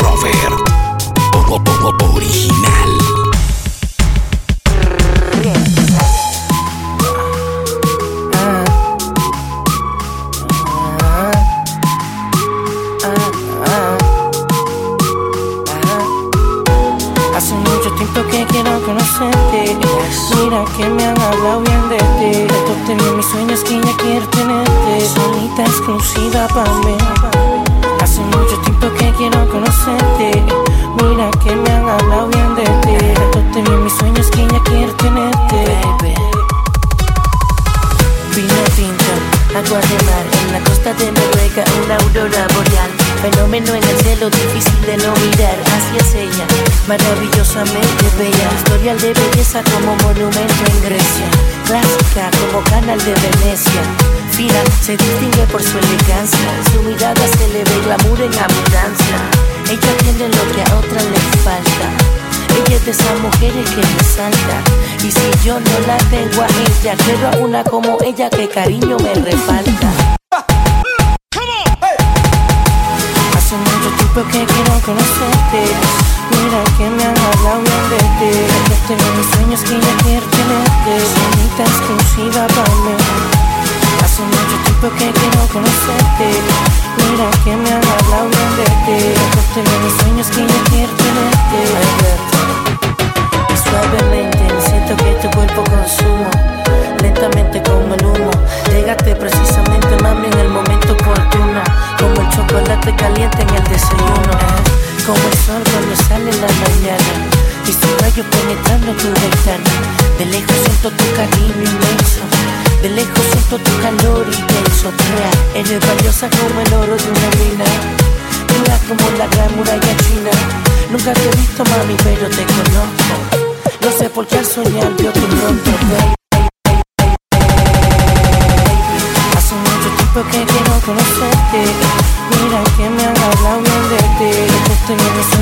Rover original. Hace mucho tiempo que quiero conocerte. Mira que me han hablado bien de ti. Esto tenía mis sueños que ya quiero tenerte. Solita exclusiva para mí. Hace mucho tiempo que quiero conocerte. Mira que me han hablado bien de ti. Esto tenía mis sueños que ya quiero tenerte. Baby. Vino tinto, agua de mar, en la costa de Noruega, una aurora boreal. Fenómeno en el cielo, difícil de no mirar. Hacia ella, maravillosamente bella. Historial de belleza como monumento en Grecia. Clásica como canal de Venecia. Fina, se distingue por su elegancia. En su mirada se le ve glamour en abundancia. Ella tiene lo que a otras les falta. Ella es de esas mujeres que resaltan. Y si yo no la tengo a ella, quiero a una como ella que cariño me refalta. Hace mucho tiempo que quiero conocerte. Mira que me han hablado bien de ti. Que tengo mis sueños que ya quiero tenerte. Solita exclusiva para mí. Hace mucho tiempo que quiero conocerte. Mira que me han hablado bien de ti. Que tengo mis sueños que ya quiero tenerte. Suavemente siento que tu cuerpo consumo. Lentamente como el humo. Llegaste precisamente, mami, en el momento oportuno. Como el chocolate caliente en el desayuno. Como el sol cuando sale en la mañana. Y su rayo penetrando tu ventana. De lejos siento tu cariño inmenso. De lejos siento tu calor intenso. Eres valiosa como el oro de una mina. Dura como la gran muralla china. Nunca te he visto, mami, pero te conozco. No sé por qué al soñar vio tu rostro, baby. Hace mucho tiempo que quiero conocerte. Mira que me han hablado bien de ti. Que tenía mis